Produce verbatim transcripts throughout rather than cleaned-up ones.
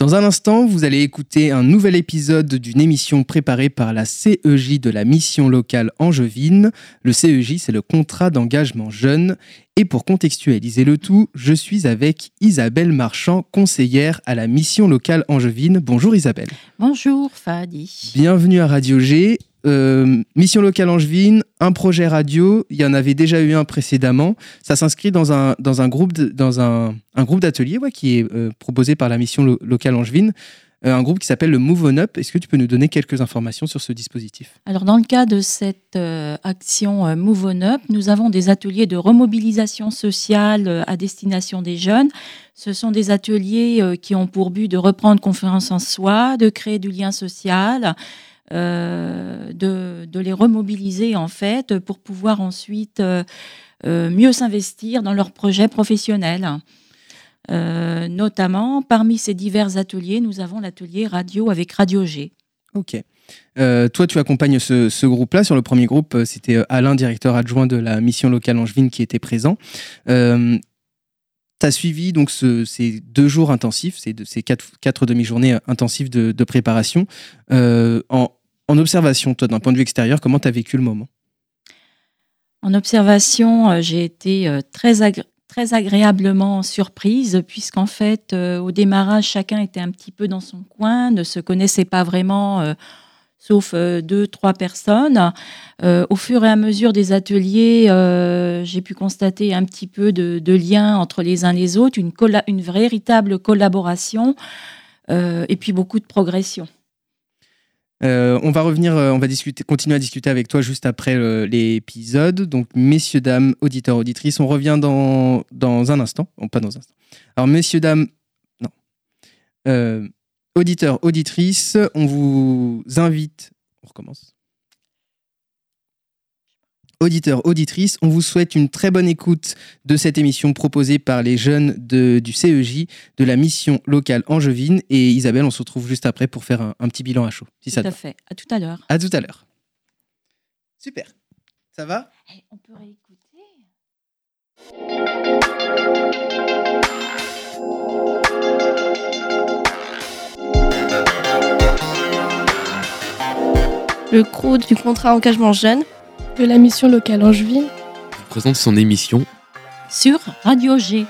Dans un instant, vous allez écouter un nouvel épisode d'une émission préparée par la C E J de la mission locale angevine. Le C E J, c'est le contrat d'engagement jeune. Et pour contextualiser le tout, je suis avec Isabelle Marchand, conseillère à la mission locale angevine. Bonjour Isabelle. Bonjour Fadi. Bienvenue à Radio G. Euh, mission locale angevine, un projet radio, il y en avait déjà eu un précédemment. Ça s'inscrit dans un, dans un groupe, de, dans un, un groupe d'ateliers ouais, qui est euh, proposé par la mission lo- locale angevine, euh, un groupe qui s'appelle le Move On Up. Est-ce que tu peux nous donner quelques informations sur ce dispositif ? Alors dans le cas de cette euh, action euh, Move On Up, nous avons des ateliers de remobilisation sociale euh, à destination des jeunes. Ce sont des ateliers euh, qui ont pour but de reprendre confiance en soi, de créer du lien social, Euh, de, de les remobiliser en fait pour pouvoir ensuite euh, euh, mieux s'investir dans leurs projets professionnels. Euh, notamment, parmi ces divers ateliers, nous avons l'atelier radio avec Radio G. Ok. Euh, toi, tu accompagnes ce, ce groupe-là. Sur le premier groupe, c'était Alain, directeur adjoint de la mission locale angevine, qui était présent. Euh, tu as suivi donc, ce, ces deux jours intensifs, ces, ces quatre, quatre demi-journées intensives de, de préparation. Euh, en, en observation, toi, d'un point de vue extérieur, comment tu as vécu le moment ? En observation, euh, j'ai été euh, très, agré- très agréablement surprise, puisqu'en fait, euh, au démarrage, chacun était un petit peu dans son coin, ne se connaissait pas vraiment, euh, sauf euh, deux, trois personnes. Euh, au fur et à mesure des ateliers, euh, j'ai pu constater un petit peu de, de lien entre les uns les autres, une, colla- une véritable collaboration, euh, et puis beaucoup de progression. Euh, on va revenir, euh, on va discuter, continuer à discuter avec toi juste après euh, l'épisode. Donc, messieurs, dames, auditeurs, auditrices, on revient dans, dans un instant. Oh, pas dans un instant. Alors, messieurs, dames, non. Euh, auditeurs, auditrices, on vous invite. On recommence. Auditeurs, auditrices, on vous souhaite une très bonne écoute de cette émission proposée par les jeunes de, du C E J, de la mission locale angevine. Et Isabelle, on se retrouve juste après pour faire un, un petit bilan à chaud. Si Tout ça te à va. fait. À tout à l'heure. À tout à l'heure. Super. Ça va ? Hey, on peut réécouter. Le C R O U du contrat engagement jeune de la mission locale angevine vous présente son émission Sur Radio G.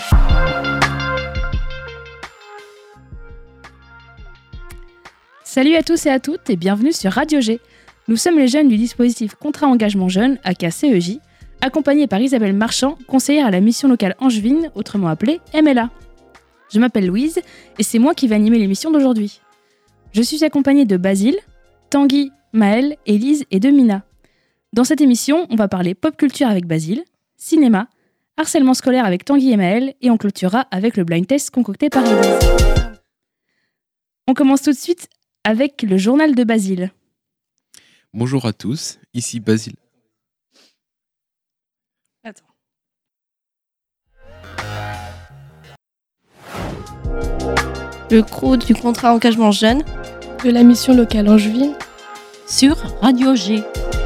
Salut à tous et à toutes et bienvenue sur Radio G. Nous sommes les jeunes du dispositif Contrat Engagement Jeune, aka C E J, accompagnés par Isabelle Marchand, conseillère à la mission locale angevine, autrement appelée M L A. Je m'appelle Louise et c'est moi qui vais animer l'émission d'aujourd'hui. Je suis accompagnée de Basile, Tanguy, Maëlle, Élise et de Mina. Dans cette émission, on va parler pop culture avec Basile, cinéma, harcèlement scolaire avec Tanguy et Maëlle et on clôturera avec le blind test concocté par Élise. On commence tout de suite avec le journal de Basile. Bonjour à tous, ici Basile. Attends. Le C R O U du contrat engagement jeune de la mission locale angevine Sur Radio G.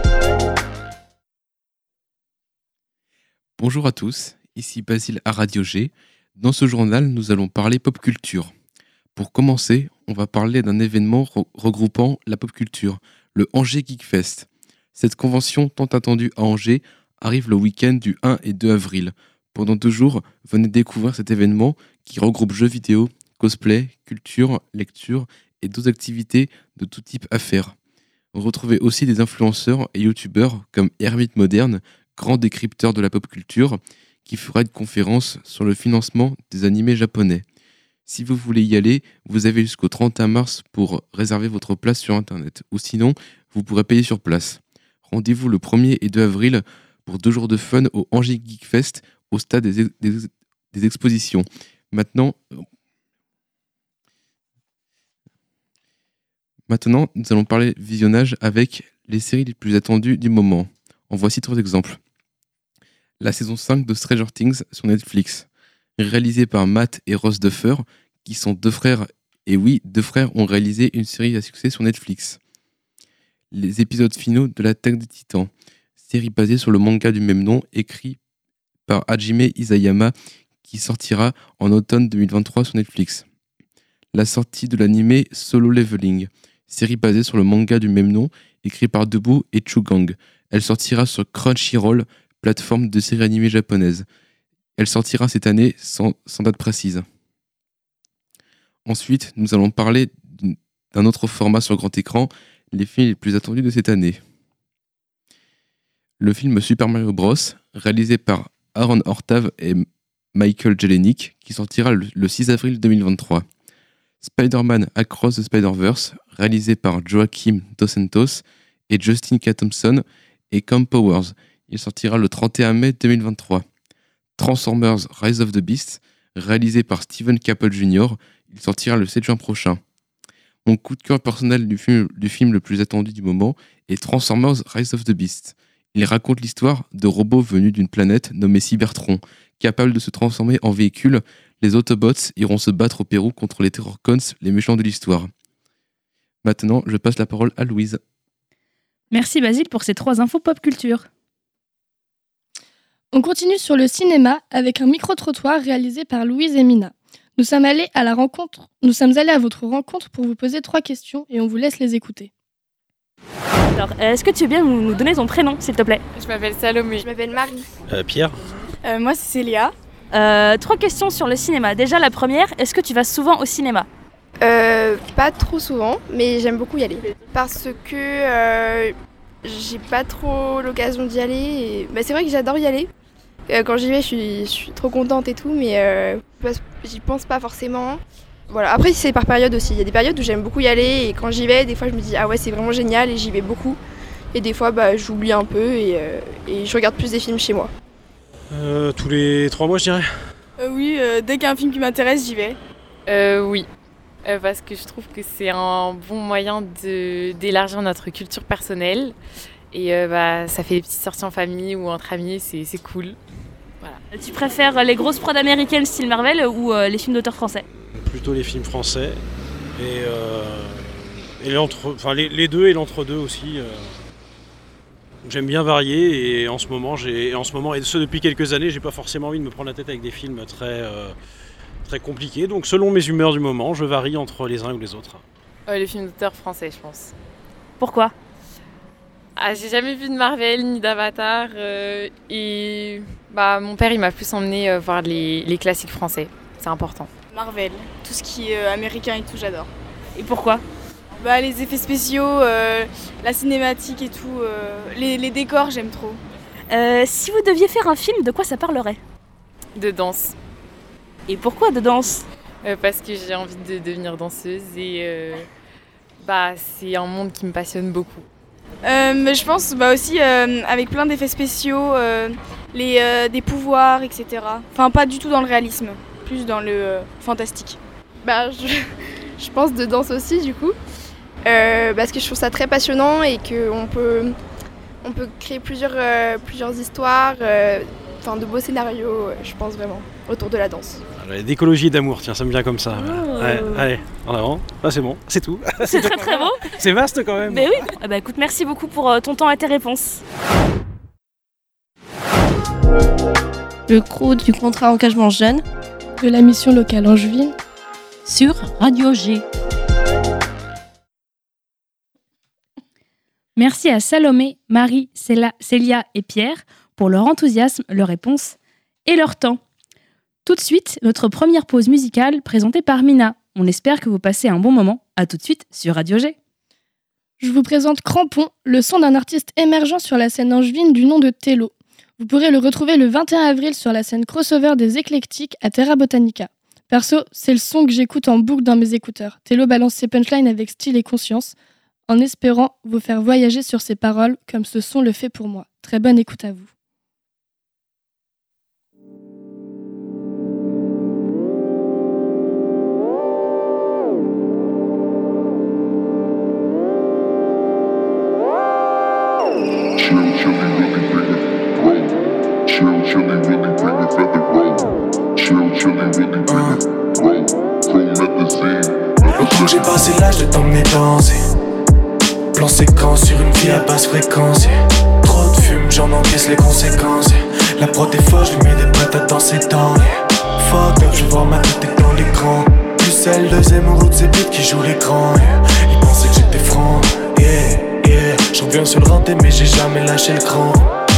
Bonjour à tous, ici Basile à Radio G. Dans ce journal, nous allons parler pop culture. Pour commencer, on va parler d'un événement re- regroupant la pop culture, le Angers Geek Fest. Cette convention tant attendue à Angers arrive le week-end du un et deux avril. Pendant deux jours, venez découvrir cet événement qui regroupe jeux vidéo, cosplay, culture, lecture et d'autres activités de tout type à faire. Retrouvez aussi des influenceurs et youtubeurs comme Hermite Moderne, grand décrypteur de la pop culture, qui fera une conférence sur le financement des animés japonais. Si vous voulez y aller, vous avez jusqu'au trente et un mars pour réserver votre place sur internet, ou sinon, vous pourrez payer sur place. Rendez-vous le premier et deux avril pour deux jours de fun au Angers Geek Fest au stade des, ex- des, des expositions. Maintenant, Maintenant, nous allons parler visionnage avec les séries les plus attendues du moment. En voici trois exemples. La saison cinq de Stranger Things sur Netflix, réalisée par Matt et Ross Duffer, qui sont deux frères, et oui, deux frères ont réalisé une série à succès sur Netflix. Les épisodes finaux de l'Attaque des Titans, série basée sur le manga du même nom, écrit par Hajime Isayama, qui sortira en automne deux mille vingt-trois sur Netflix. la sortie de l'anime Solo Leveling, série basée sur le manga du même nom, écrit par Debout et Chugang. Elle sortira sur Crunchyroll, plateforme de séries animées japonaise. Elle sortira cette année sans, sans date précise. Ensuite, nous allons parler d'un autre format sur grand écran, les films les plus attendus de cette année. Le film Super Mario Bros, réalisé par Aaron Hortav et Michael Jelenic, qui sortira le six avril deux mille vingt-trois. Spider-Man Across the Spider-Verse, réalisé par Joaquim Dos Santos et Justin K. Thompson et Com Powers. Il sortira le trente et un mai deux mille vingt-trois. Transformers Rise of the Beasts, réalisé par Steven Caple junior Il sortira le sept juin prochain. Mon coup de cœur personnel du film, du film le plus attendu du moment est Transformers Rise of the Beasts. Il raconte l'histoire de robots venus d'une planète nommée Cybertron. Capables de se transformer en véhicules, les Autobots iront se battre au Pérou contre les Terrorcons, les méchants de l'histoire. Maintenant, je passe la parole à Louise. Merci Basile pour ces trois infos pop culture. On continue sur le cinéma avec un micro-trottoir réalisé par Louise et Mina. Nous sommes allés à la rencontre, nous sommes allés à votre rencontre pour vous poser trois questions et on vous laisse les écouter. Alors, est-ce que tu veux bien nous donner ton prénom, s'il te plaît ? Je m'appelle Salomé. Je m'appelle Marie. Euh, Pierre. Euh, moi, c'est Célia. Euh, trois questions sur le cinéma. Déjà, la première, est-ce que tu vas souvent au cinéma ? Euh, pas trop souvent, mais j'aime beaucoup y aller. Parce que euh, j'ai pas trop l'occasion d'y aller. Et... Bah, c'est vrai que j'adore y aller. Euh, quand j'y vais, je suis, je suis trop contente et tout, mais euh, j'y pense pas forcément. Voilà. Après, c'est par période aussi. Il y a des périodes où j'aime beaucoup y aller et quand j'y vais, des fois, je me dis ah ouais, c'est vraiment génial et j'y vais beaucoup. Et des fois, bah, j'oublie un peu et, euh, et je regarde plus des films chez moi. Euh, tous les trois mois, je dirais. Euh, oui, euh, dès qu'il y a un film qui m'intéresse, j'y vais. Euh, oui, euh, parce que je trouve que c'est un bon moyen de, d'élargir notre culture personnelle. Et euh, bah, ça fait des petites sorties en famille ou entre amis, c'est, c'est cool. Voilà. Tu préfères les grosses prods américaines style Marvel ou euh, les films d'auteurs français ? Plutôt les films français. Et, euh, et l'entre, enfin, les, les deux et l'entre-deux aussi. Euh, j'aime bien varier et en ce moment, j'ai, en ce moment, et ce depuis quelques années, j'ai pas forcément envie de me prendre la tête avec des films très, euh, très compliqués. Donc selon mes humeurs du moment, je varie entre les uns ou les autres. Euh, les films d'auteurs français, je pense. Pourquoi ? Ah, j'ai jamais vu de Marvel ni d'Avatar euh, et bah, mon père il m'a plus emmené euh, voir les, les classiques français, c'est important. Marvel, tout ce qui est euh, américain et tout, j'adore. Et pourquoi ? Bah, les effets spéciaux, euh, la cinématique et tout, euh, les, les décors, j'aime trop. Euh, si vous deviez faire un film, de quoi ça parlerait ? De danse. Et pourquoi de danse ? euh, Parce que j'ai envie de devenir danseuse et euh, bah, c'est un monde qui me passionne beaucoup. Euh, mais je pense bah, aussi euh, avec plein d'effets spéciaux, euh, les, euh, des pouvoirs, et cetera. Enfin, pas du tout dans le réalisme, plus dans le euh, fantastique. Bah, je, je pense de danse aussi du coup, euh, parce que je trouve ça très passionnant et qu'on peut, on peut créer plusieurs, euh, plusieurs histoires, euh, enfin de beaux scénarios, je pense vraiment, autour de la danse. D'écologie et d'amour, tiens, ça me vient comme ça. Oh. Ouais, allez, en avant. Ah, c'est bon, c'est tout. C'est très très beau. C'est vaste quand même. Mais oui. Ah bah écoute, merci beaucoup pour euh, ton temps et tes réponses. Le crew du contrat engagement jeune de la mission locale angevine sur Radio G. Merci à Salomé, Marie, Céla, Célia et Pierre pour leur enthousiasme, leurs réponses et leur temps. Tout de suite, notre première pause musicale présentée par Mina. On espère que vous passez un bon moment. À tout de suite sur Radio G. Je vous présente Crampon, le son d'un artiste émergent sur la scène angevine du nom de Tello. Vous pourrez le retrouver le vingt et un avril sur la scène crossover des Éclectiques à Terra Botanica. Perso, c'est le son que j'écoute en boucle dans mes écouteurs. Tello balance ses punchlines avec style et conscience, en espérant vous faire voyager sur ses paroles comme ce son le fait pour moi. Très bonne écoute à vous. J'ai passé l'âge de t'emmener danser. Plan séquence sur une vie à basse fréquence. Trop de fume, j'en encaisse les conséquences. La prod est forte, je lui mets des patates dans ses dents. Fuck up, je vois ma tête dans l'écran. Plus celle de Zemmour ou de ces bites qui jouent l'écran, yeah. Ils pensaient que j'étais franc, yeah, yeah. Je reviens sur le rinté mais j'ai jamais lâché le cran.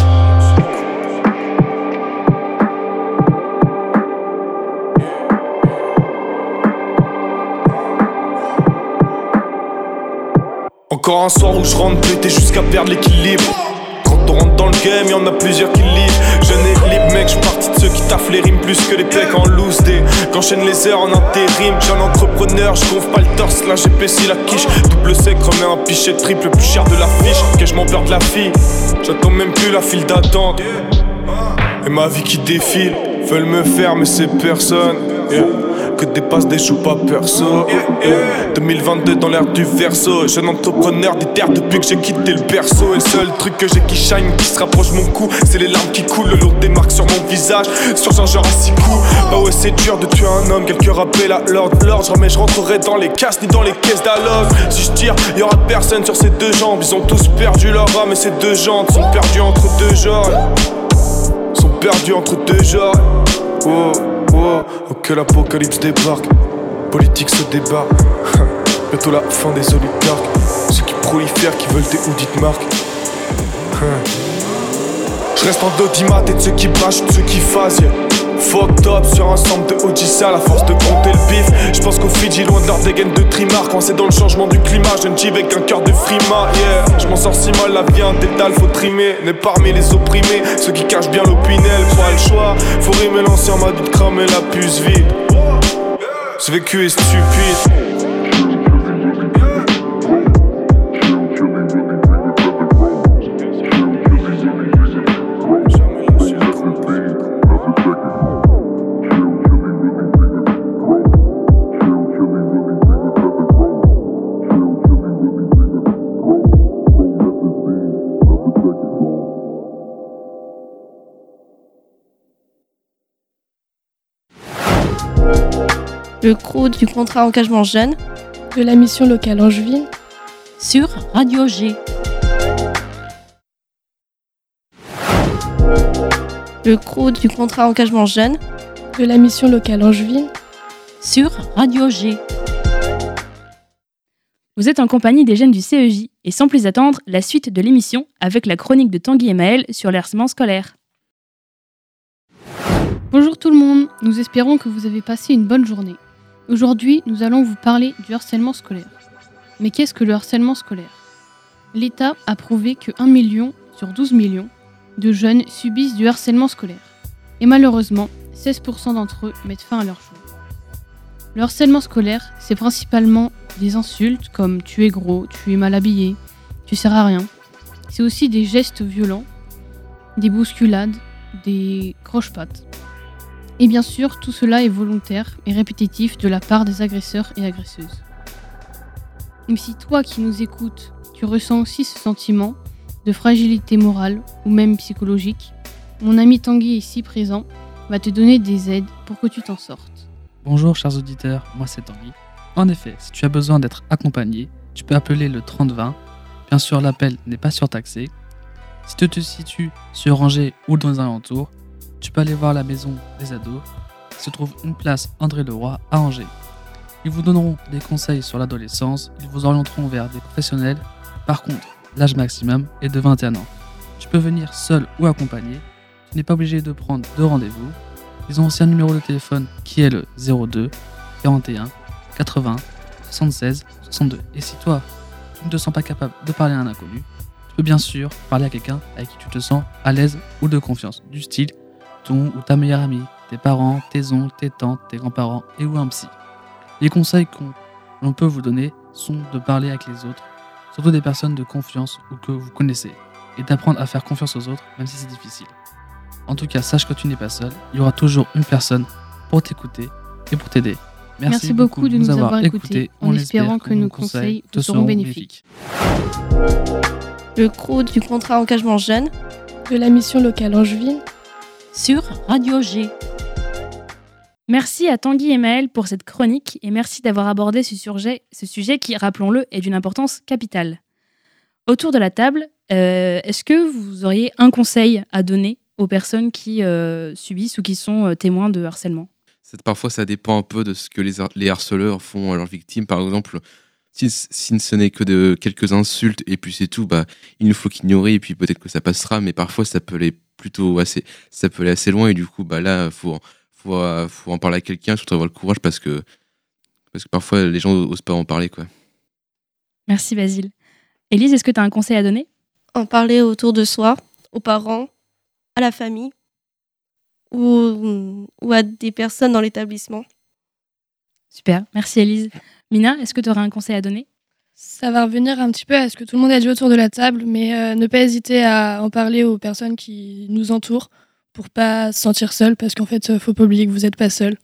Encore un soir où je rentre pété jusqu'à perdre l'équilibre. Quand on rentre dans le game, y'en a plusieurs qui livrent. Jeune et libre, mec, j'suis parti de ceux qui taffent les rimes plus que les pecs en loose day. Qu'enchaîne les heures en intérim. J'ai un entrepreneur, j'gonfle pas le torse, là j'épaissis la quiche. Double sec, remets un pichet triple plus cher de la fiche. Que je m'en perds de la fille, j'attends même plus la file d'attente. Et ma vie qui défile, veulent me faire mais c'est personne, yeah. Que dépasse des choux pas perso, yeah. deux mille vingt-deux dans l'ère du verso. Jeune entrepreneur des terres depuis que j'ai quitté le berceau. Et le seul truc que j'ai qui shine, qui se rapproche mon cou, c'est les larmes qui coulent, le lourd des marques sur mon visage. Sur un genre à six coups. Bah ouais c'est dur de tuer un homme, quelques rappels à l'ordre. L'ordre, jamais je rentrerai dans les casses ni dans les caisses d'alloc. Si je tire, y'aura personne sur ces deux jambes. Ils ont tous perdu leur âme et ces deux jantes sont perdues entre deux genres. Sont perdus entre deux genres. Oh, oh, oh que l'apocalypse débarque. Politique se débat. Bientôt la fin des oligarques. Ceux qui prolifèrent, qui veulent des hoodies de marque. Je reste en audimat et de ceux qui bâchent, de ceux qui phasent, yeah. Fucked up sur un sample de Odyssey à la force de compter le bif. J'pense qu'au Fidji, loin de leur dégaine de trimar. Quand c'est dans le changement du climat, je ne dis avec un cœur de frima, yeah. J'm'en sors si mal, la vie un dédale, faut trimer. N'est parmi les opprimés, ceux qui cachent bien l'opinel. Pas le choix, faut rimer l'ancien, m'a dit de cramer la puce vide. Ce vécu est stupide. Le C R O du contrat engagement jeune de la mission locale angevine sur Radio G. Le C R O du contrat engagement jeune de la mission locale angevine sur Radio G. Vous êtes en compagnie des jeunes du C E J et sans plus attendre, la suite de l'émission avec la chronique de Tanguy et Maël sur le harcèlement scolaire. Bonjour tout le monde, nous espérons que vous avez passé une bonne journée. Aujourd'hui, nous allons vous parler du harcèlement scolaire. Mais qu'est-ce que le harcèlement scolaire ? L'État a prouvé que un million sur douze millions de jeunes subissent du harcèlement scolaire. Et malheureusement, seize pour cent d'entre eux mettent fin à leur jour. Le harcèlement scolaire, c'est principalement des insultes comme « tu es gros »,« tu es mal habillé »,« tu sers à rien ». C'est aussi des gestes violents, des bousculades, des croche-pattes. Et bien sûr, tout cela est volontaire et répétitif de la part des agresseurs et agresseuses. Même si toi qui nous écoutes, tu ressens aussi ce sentiment de fragilité morale ou même psychologique, mon ami Tanguy ici présent va te donner des aides pour que tu t'en sortes. Bonjour chers auditeurs, moi c'est Tanguy. En effet, si tu as besoin d'être accompagné, tu peux appeler le trente vingt. Bien sûr, l'appel n'est pas surtaxé. Si tu te situes sur Angers ou dans un alentour, tu peux aller voir la maison des ados. Il se trouve une place André Leroy à Angers. Ils vous donneront des conseils sur l'adolescence, ils vous orienteront vers des professionnels. Par contre, l'âge maximum est de vingt et un ans. Tu peux venir seul ou accompagné. Tu n'es pas obligé de prendre de rendez-vous. Ils ont aussi un numéro de téléphone qui est le zéro deux quarante et un quatre-vingts soixante-seize soixante-deux. Et si toi, tu ne te sens pas capable de parler à un inconnu, tu peux bien sûr parler à quelqu'un avec qui tu te sens à l'aise ou de confiance, du style ton ou ta meilleure amie, tes parents, tes oncles, tes tantes, tes grands-parents et ou un psy. Les conseils qu'on l'on peut vous donner sont de parler avec les autres, surtout des personnes de confiance ou que vous connaissez, et d'apprendre à faire confiance aux autres, même si c'est difficile. En tout cas, sache que tu n'es pas seul, il y aura toujours une personne pour t'écouter et pour t'aider. Merci, Merci beaucoup, beaucoup de nous avoir, avoir écoutés, en espérant que nos conseils te seront bénéfiques. Le C R O du contrat engagement jeune de la mission locale angevine sur Radio G. Merci à Tanguy et Maël pour cette chronique et merci d'avoir abordé ce sujet, ce sujet qui, rappelons-le, est d'une importance capitale. Autour de la table, euh, est-ce que vous auriez un conseil à donner aux personnes qui euh, subissent ou qui sont euh, témoins de harcèlement ? c'est- parfois ça dépend un peu de ce que les, har- les harceleurs font à leurs victimes. Par exemple, si, si ce n'est que de quelques insultes et puis c'est tout, bah, il nous faut qu'ignorer et puis peut-être que ça passera, mais parfois ça peut aller plutôt assez, ça peut aller assez loin et du coup, bah là, faut, faut, euh, faut en parler à quelqu'un, surtout avoir le courage parce que, parce que parfois les gens osent pas en parler, quoi. Merci Basile. Élise, est-ce que tu as un conseil à donner? En parler autour de soi, aux parents, à la famille ou, ou à des personnes dans l'établissement. Super, merci Élise. Mina, est-ce que tu aurais un conseil à donner? Ça va revenir un petit peu à ce que tout le monde a dit autour de la table, mais euh, ne pas hésiter à en parler aux personnes qui nous entourent pour pas se sentir seul, parce qu'en fait, euh, faut pas oublier que vous n'êtes pas seul.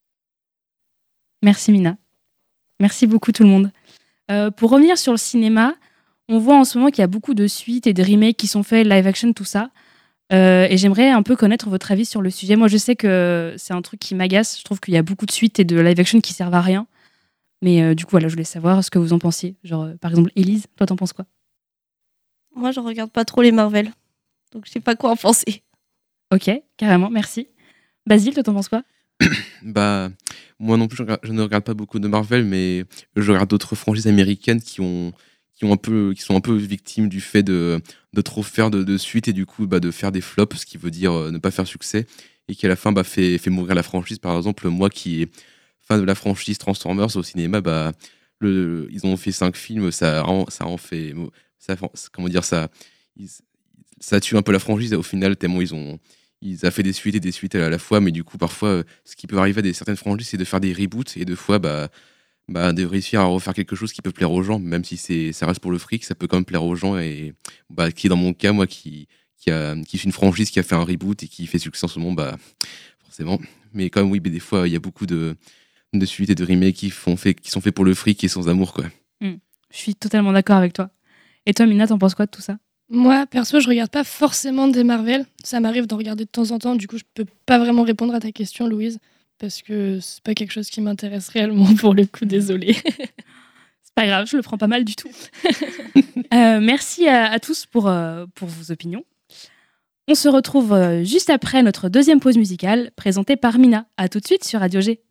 Merci Mina. Merci beaucoup tout le monde. Euh, pour revenir sur le cinéma, on voit en ce moment qu'il y a beaucoup de suites et de remakes qui sont faits, live action, tout ça. Euh, et j'aimerais un peu connaître votre avis sur le sujet. Moi, je sais que c'est un truc qui m'agace. Je trouve qu'il y a beaucoup de suites et de live action qui servent à rien. Mais euh, du coup, voilà, je voulais savoir ce que vous en pensiez. Genre, euh, par exemple, Élise, toi, t'en penses quoi? Moi, je regarde pas trop les Marvel, donc je sais pas quoi en penser. Ok, carrément, merci. Basile, toi, t'en penses quoi? Bah, moi non plus, je, regarde- je ne regarde pas beaucoup de Marvel, mais je regarde d'autres franchises américaines qui ont, qui ont un peu, qui sont un peu victimes du fait de, de trop faire de, de suite et du coup, bah, de faire des flops, ce qui veut dire euh, ne pas faire succès et qui à la fin, bah, fait, fait mourir la franchise. Par exemple, moi qui est fan de la franchise Transformers au cinéma, bah, le, ils ont fait cinq films, ça, rend- ça en fait, ça, comment dire ça, ils- ça tue un peu la franchise au final tellement ils ont ils a fait des suites et des suites à la fois, mais du coup parfois euh, ce qui peut arriver à des certaines franchises c'est de faire des reboots et deux fois bah, bah de réussir à refaire quelque chose qui peut plaire aux gens, même si c'est ça reste pour le fric, ça peut quand même plaire aux gens et bah qui est dans mon cas moi qui qui a qui fait une franchise qui a fait un reboot et qui fait succès en ce moment, bah forcément, mais quand même oui, mais des fois il y a beaucoup de de suites et de remakes qui font fait qui sont faits pour le fric et sans amour, quoi. Hmm. Je suis totalement d'accord avec toi. Et toi, Mina, t'en penses quoi de tout ça? Moi, perso, je regarde pas forcément des Marvel. Ça m'arrive d'en regarder de temps en temps. Du coup, je peux pas vraiment répondre à ta question, Louise, parce que c'est pas quelque chose qui m'intéresse réellement pour le coup. Désolée. C'est pas grave, je le prends pas mal du tout. Euh, merci à, à tous pour, euh, pour vos opinions. On se retrouve euh, juste après notre deuxième pause musicale, présentée par Mina. À tout de suite sur Radio G.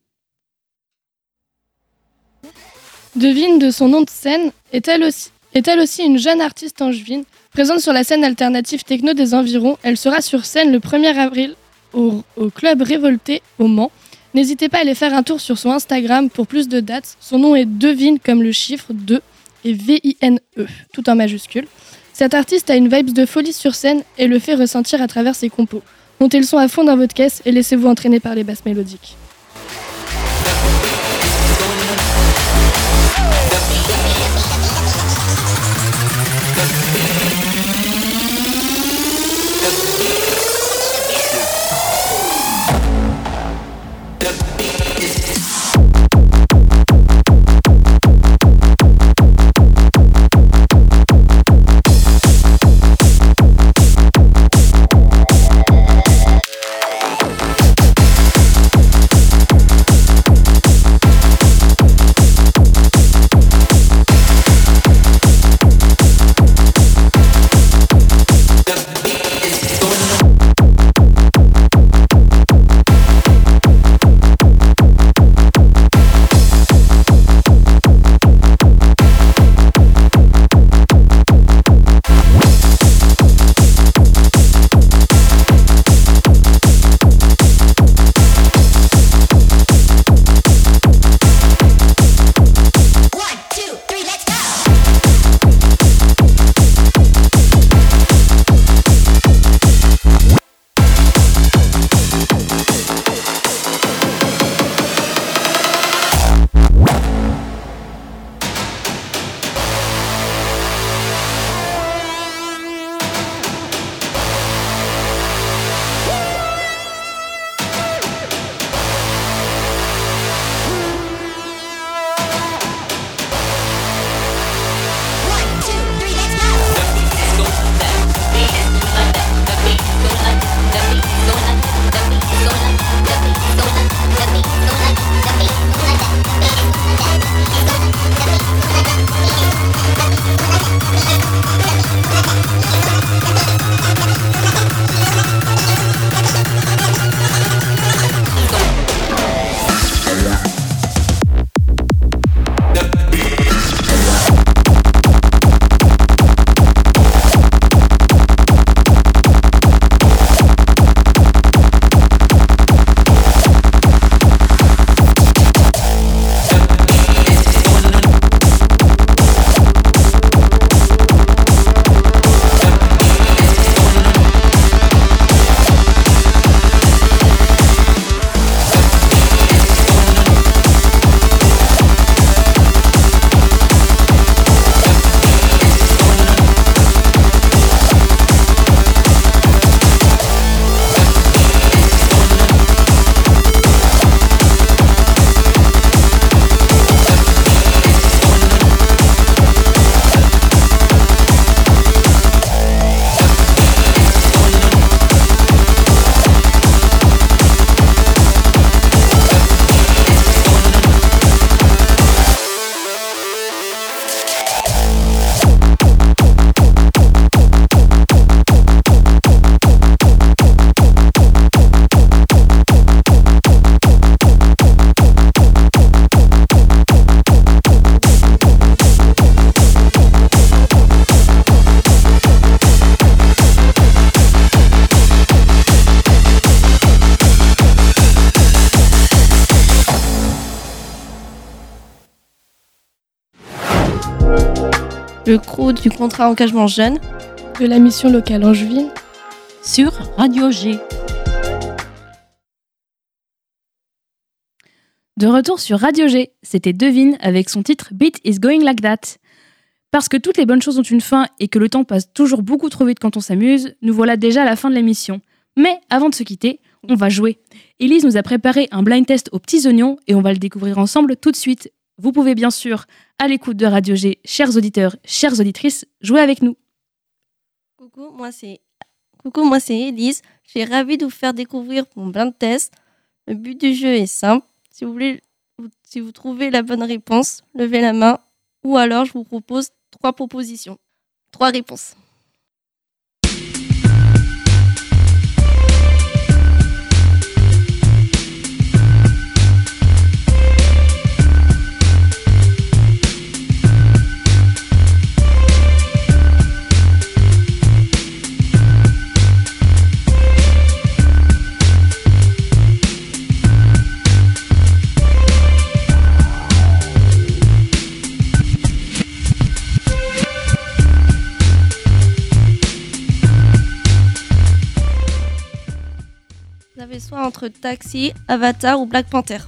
Devine, de son nom de scène, est-elle aussi, est-elle aussi une jeune artiste angevine, présente sur la scène alternative techno des environs. Elle sera sur scène le premier avril au, au Club Révolté au Mans. N'hésitez pas à aller faire un tour sur son Instagram pour plus de dates. Son nom est Devine comme le chiffre deux et V I N E, tout en majuscule. Cette artiste a une vibes de folie sur scène et le fait ressentir à travers ses compos. Montez le son à fond dans votre caisse et laissez-vous entraîner par les basses mélodiques. le crew du contrat engagement jeune, de la mission locale angevine, sur Radio G. De retour sur Radio G, c'était Devine avec son titre Beat is Going Like That. Parce que toutes les bonnes choses ont une fin et que le temps passe toujours beaucoup trop vite quand on s'amuse, nous voilà déjà à la fin de l'émission. Mais avant de se quitter, on va jouer. Élise nous a préparé un blind test aux petits oignons et on va le découvrir ensemble tout de suite. Vous pouvez bien sûr, à l'écoute de Radio G, chers auditeurs, chères auditrices, jouer avec nous. Coucou, moi c'est Coucou, moi c'est Élise. Je suis ravie de vous faire découvrir mon blind test. Le but du jeu est simple. Si vous voulez, si vous trouvez la bonne réponse, levez la main ou alors je vous propose trois propositions. Trois réponses. Vous avez soit entre Taxi, Avatar ou Black Panther.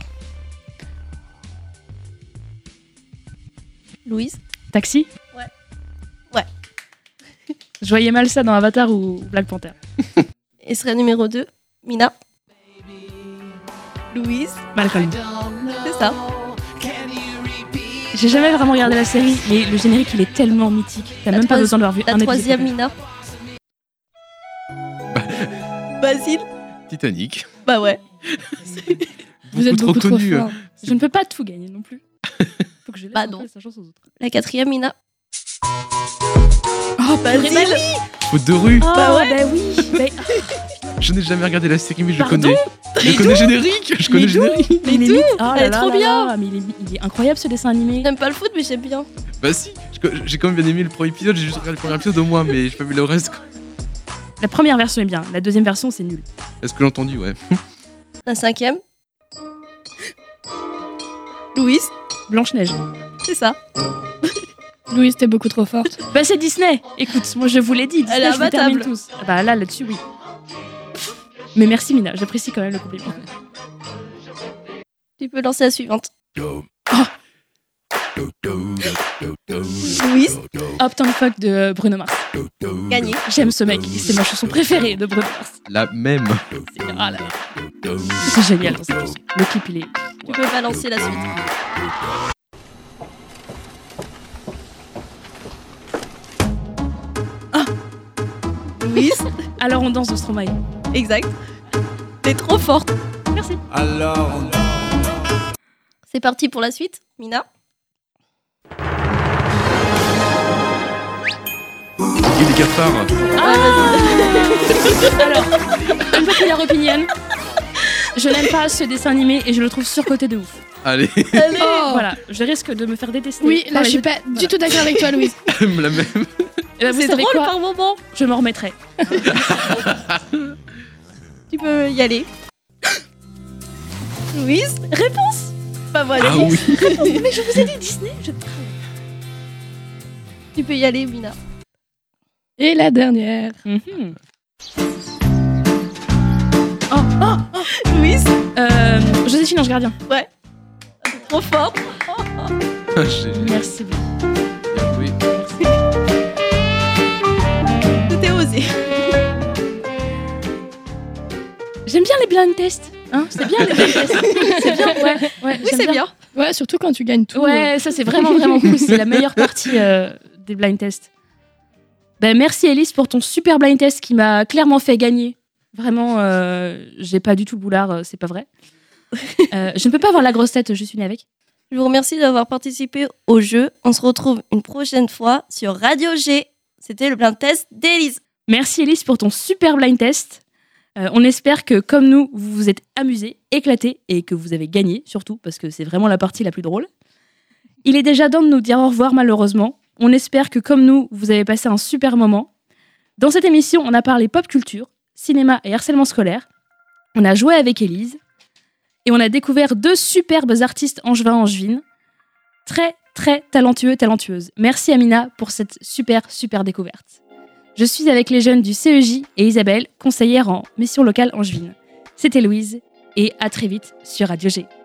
Louise? Taxi? Ouais. Ouais. Je voyais mal ça dans Avatar ou Black Panther. Et serait numéro deux, Mina? Louise? Malcolm. C'est ça. J'ai jamais vraiment regardé la série, mais le générique il est tellement mythique. T'as La même pas troisi- besoin d'avoir vu La un épisode. troisième, Mina? Basile? Titanic. Bah ouais. Vous êtes beaucoup trop connu. fort. Je ne peux pas tout gagner non plus. Faut que je laisse Bah un non. peu sa chance aux autres. La quatrième, Mina? Oh, Basile? bah oui. Faute de rue. Oh, Bah ouais. bah oui. Bah, Je n'ai jamais regardé la série, mais je Pardon connais. Je connais le générique. Je connais le générique. mais il est tout. mythe- oh là Elle est là trop là bien. là, mais il est, il est incroyable ce dessin animé. J'aime pas le foot, mais j'aime bien. Bah si. Je- J'ai quand même bien aimé le premier épisode. J'ai juste regardé le premier épisode au moins, mais j'ai pas vu le reste. quoi. La première version est bien, la deuxième version c'est nul. Est-ce que j'ai entendu, ouais. La cinquième? Louise? Blanche-Neige. C'est ça. Louise, t'es beaucoup trop forte. Bah c'est Disney. Écoute, moi je vous l'ai dit, Disney, Elle est je vous termine imbattable. tous. Ah bah là, là-dessus, oui. Mais merci Mina, j'apprécie quand même le compliment. Tu peux lancer la suivante. Louise? Uptown Funk de Bruno Mars. Gagné. J'aime ce mec, c'est ma chanson préférée de Bruno Mars. La même. C'est ah là là. C'est génial dans cette chanson. Le clip il est... Tu peux balancer la suite. Ah Louise? Alors on danse de Stromae. Exact. T'es trop forte. Merci. Alors, C'est parti pour la suite, Mina? Et les cafards. Alors, une populaire opinion. Je n'aime pas ce dessin animé et je le trouve surcoté de ouf. Allez. Allez. Oh. Voilà, je risque de me faire détester. Oui, par là les je suis autres. pas du tout d'accord avec toi, Louise. la même. Et bah, vous C'est savez drôle quoi par moment. Je m'en remettrai. Tu peux y aller. Louise? Réponse. Bah voilà. Ah oui. Mais je vous ai dit Disney. Je... Tu peux y aller, Mina. Et la dernière. Mhm. Oh, oh, oh. Louise? Euh, Joséphine Ange Gardien. Ouais. T'es trop forte. Ah, j'ai- Merci beaucoup. Bien joué. C'était osé. J'aime bien les blind tests. Hein, c'est bien les blind tests. C'est bien, ouais. ouais Oui, j'aime c'est bien. Ouais, surtout quand tu gagnes tout. Ouais, ça c'est vraiment vraiment cool. C'est la meilleure partie euh, des blind tests. Ben, merci Élise pour ton super blind test qui m'a clairement fait gagner. Vraiment, euh, j'ai pas du tout le boulard, euh, c'est pas vrai. Euh, je ne peux pas avoir la grosse tête, je suis née avec. Je vous remercie d'avoir participé au jeu. On se retrouve une prochaine fois sur Radio G. C'était le blind test d'Élise. Merci Élise pour ton super blind test. Euh, on espère que, comme nous, vous vous êtes amusés, éclatés et que vous avez gagné, surtout, parce que c'est vraiment la partie la plus drôle. Il est déjà temps de nous dire au revoir, malheureusement. On espère que, comme nous, vous avez passé un super moment. Dans cette émission, on a parlé pop culture, cinéma et harcèlement scolaire. On a joué avec Élise. Et on a découvert deux superbes artistes angevins angevines. Très, très talentueux, talentueuses. Merci Amina pour cette super, super découverte. Je suis avec les jeunes du C E J et Isabelle, conseillère en mission locale angevine. C'était Louise et à très vite sur Radio G.